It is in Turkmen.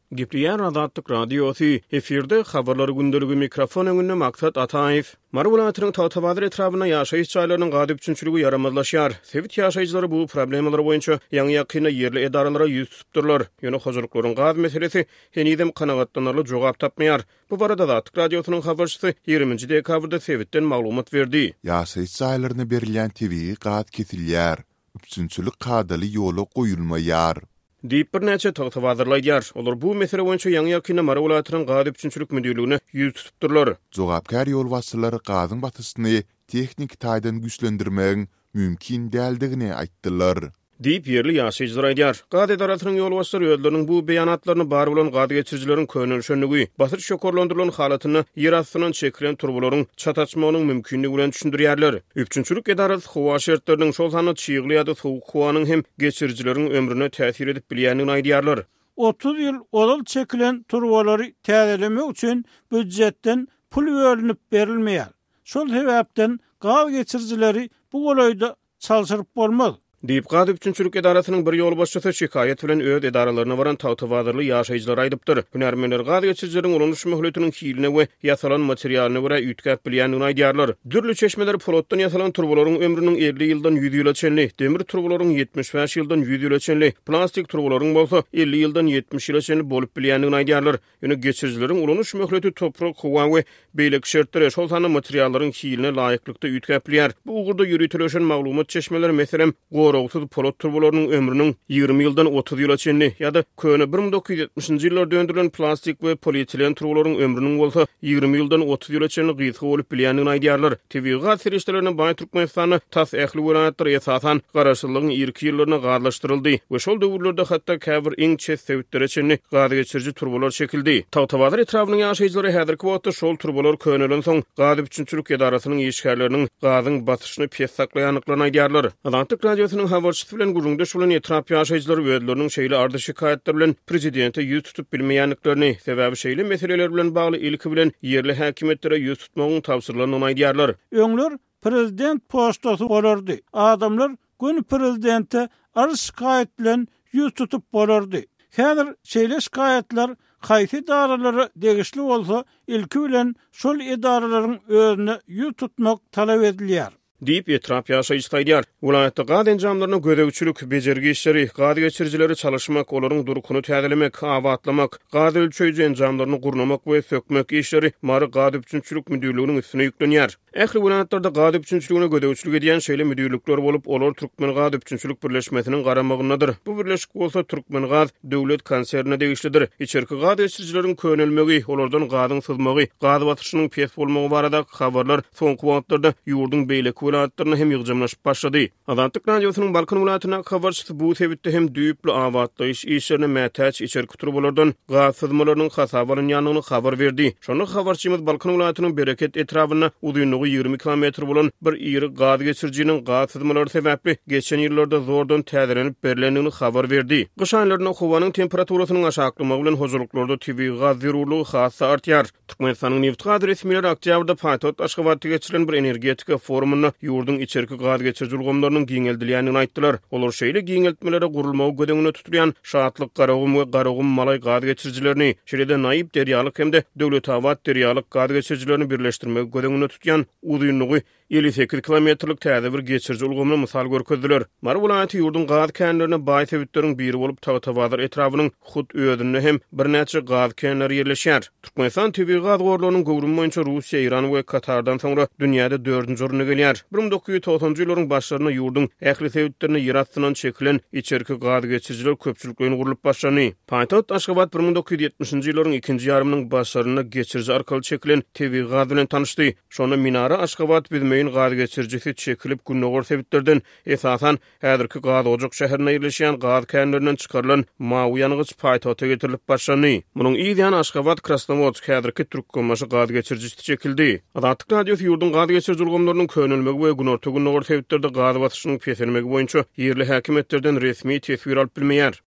Gipriyer Azadlyk Radiosu efirde habarlary gündəligi mikrofon öňünde Maksat Ataev. Marwulatynyň Tawtabazyr etrabyna ýaşaýyş çaýlarynyň gady üçünçüligi yaramazlaşýar. Sewit ýaşaýjylary bu problemler boýunça ýaňy ýakyna ýerli edaраlara ýüz tutupdyrlar. Ýöne hozurlyklaryň gady meselesi henidem kanagatlanarly jogap tapmaýar. Bu barada Azadlyk Radiosynyň habarçysy 20 dekabrda Sewitden maglumat berdi. Ýaşaýyş çaýlaryna berilýän tebii gad kesilýär. Üçünçülük kadaly ýola goýulmaýar. Diýip bir näçe Tawtabazyrlaýar. Olar bu mesele boýunça ýaňy ýakyna Marwulatynyň gady üçünçülük müdürligine ýüz tutupdyrlar. Jogapkar ýol başçylary gadyň batysyny teknik taýdan güýçlendirmäň mümkin däldigini aýtdylar. Diýip ýerli ýaşaýjylar aýdýar. Gady edaratynyň ýol başçylary özleriniň bu beýanatlaryny bar bolan gady geçirjileriň köňelşenligi, batyr şokorlandyrylan halatyny ýer astynyň çekilen turbolaryň çataşmagynyň mümkinligi bilen düşündirýärler. Üçünçülük edarasy howa şertleriniň şol sany çygyly ýa-da sowuk howanyň hem geçirjileriň ömrüne täsir edip bilýänini aýdýarlar. 30 ýyl olal çekilen turbolary täzelemek üçin büdjetden pul bölünip berilmeýär. Şol sebäpden gady geçirjileri bu golaýda çalşyryp bolmaz. Diýip gady üçünçülük edarasynyň bir ýol başçysy şikayet bilen öz edaralaryna baran Tawtabazyrly ýaşaýjylar aýdypdyr. Hünärmenler gady geçirjileriň ulanyş möhletiniň hiline we ýasalan materialyna görä ýütkäp bilýänini aýdýarlar. Dürli çeşmeler polotdan ýasalan turbolaryň ömrüniň 50 ýyldan 100 ýyla çenli, demir turbolaryň 75 ýyldan 100 ýyla çenli, plastik turbolaryň bolsa 50 ýyldan 70 ýyla çenli bolup bilýänini aýdýarlar. Ýöne geçirjileriň ulanyş möhleti toprak, howa we beýlek şertlere şol sany materiallaryň hiline laýyklykda ýütkäp bilýär. Bu ugurda ýürütilen maglumat çeşmeler meselem Gorogsuz polot turbolarynyň ömrüniň 20 ýyldan 30 ýyla çenli ýa-da köne 1970-nji ýyllarda döndürilen plastik we polietilen turbolarynyň ömrüniň bolsa 20 ýyldan 30 ýyla çenli gysga bolup bilýänini aýdýarlar. Tebigat serişlerine baý Türkmenistany tas ähli welaýatlary esasan garaşsyzlygyň ilki ýyllaryna garlaşdyryldy we şol döwürlerde hatda käbir iň çet sewitlere çenli gady geçirji turbolar çekildi. Tawtabazyr etrabynyň ýaşaýjylary häzirki wagtda şol turbolar könelen soň gady üçünçülük edarasynyň işgärleriniň gadyň batyşyny pes saklaýanlyklaryny aýdýarlar. Azadlyk Radiosynyň habarçysy bilen gurulmda şulan etrap ýaşaýjylary özleriniň şeýle ardy şikayetler bilen prezidente ýüz tutup bilmeýänliklerini, sebäbi şeýle meseleler bilen bagly ilki bilen ýerli häkimetlere ýüz tutmagyň tawsyrlaryny aýdýarlar. Öňler prezident postasy bolardy. Adamlar gün prezidente ardy şikayet bilen ýüz tutup bolardy. Häzir şeýle şikayetler haýsy idaralary degişli bolsa ilki bilen şol idaralaryň özüne ýüz tutmak talap edilýär. Diýip etrap ýaşaýjylar aýdýar. Welaýatda gady enjamlaryna gödegçilik, bejergi işleri, gady geçirjileri çalışmak, olaryň durukuny täzelemek, awatlamak, gady ölçüýüji enjamlaryny gurnamak we sökmek işleri mary gady üçünçülük müdürliginiň üstüne ýüklenýär. Ähli welaýatlarda gady üçünçüligine gödegçilik edýän şeýle müdürlikler bolup, olar Türkmen Gady Üçünçülük Birleşmesiniň garamagyndadyr. Bu birleşik bolsa Türkmen Gady döwlet konsernine degişlidir. İçerki gady geçirjileriň könelmegi, olardan gadyň sızmagy, gady batyşynyň pes bolmagy barada habarlar soňky wagtlarda ýurdun beýleki welaýatlaryna hem ýygjamlaşyp başlady. Azadlyk Radiosynyň Balkan welaýatyna habarçysy bu sebäpde hem düýüpli awatlaýyş işlerine mätäç içerki turbolardan gaz sızmalarynyň hasabaryny ýanyny habar berdi. Şonu habarçymyz Balkan welaýatynyň Bereket etrabyna uzunlygy 20 km bolan bir ýeri gaz geçirjiniň gaz sızmalary sebäpli geçen ýyllarda zordan täzelenip berilendigini habar berdi. Gyş aýlaryna howanyň temperaturasynyň aşaklaryny bilen hozurluklarda tebii gaz zerurlygy hassa artýar. Türkmenistanyň neft gaz resmiýetleri oktýabrda Paýtaht Aşgabatda geçirilen bir energetika forumuna ýurdun içerki gaz geçirji ulgamlarynyň giňeldilýänini aýtdylar. Olar şeýle giňeltmelere gurulmagy gödeňine tuturýan Şatlyk, Garagum we Garagum Malay gaz geçirjilerini, şeýle naýyp derýalyk hemde döwlet awat derýalyk gaz geçirjilerini birleşdirmegi gödeňine tutýan uzunlygy 58 kilometrlik täze bir geçirji ulgamyny mysal görkezdiler. Mar welaýaty ýurdun gaz känlerine baý sewitleriň biri bolup Tawtabazyr etrabynyň hut öýüdünde hem bir näçe gaz känleri ýerleşýär. Türkmenistan tebii gaz gorlarynyň gowrumy boýunça Russiýa, Iran we Katardan soňra dünýäde 4-nji oruna gelýär. 1990-njy ýyllaryň başlaryna ýurdun ähli sewitlerine ýer astynan çekilen içerki gaz geçirjiler köpçüliklerini gurulyp başlany. Paýtaht Aşgabat 1970-nji ýyllaryň ikinji ýarymynyň başlaryna geçirji arkaly çekilen tebii gaz bilen tanışdy. Şonu Minara Aşgabat meýin gaz geçirjisi çekilip günnägor sebitlerden esasan häzirki gaz ojak şäherine ýerleşýän gaz känlerinden çykarylan mawy ýanygyç Paýtahta getirilip başlany. Munyň ýa-da Aşgabat Krasnovodsk häzirki Türkmenmaşy gaz geçirjisi çekildi. Azadlyk Radiosu ýurdun gaz geçirji ulgamlarynyň könelmegi we günorta günnägor sebitlerde gaz batyşynyň peselmegi boýunça ýerli häkimetlerden resmi tesbir alyp bilmeýär.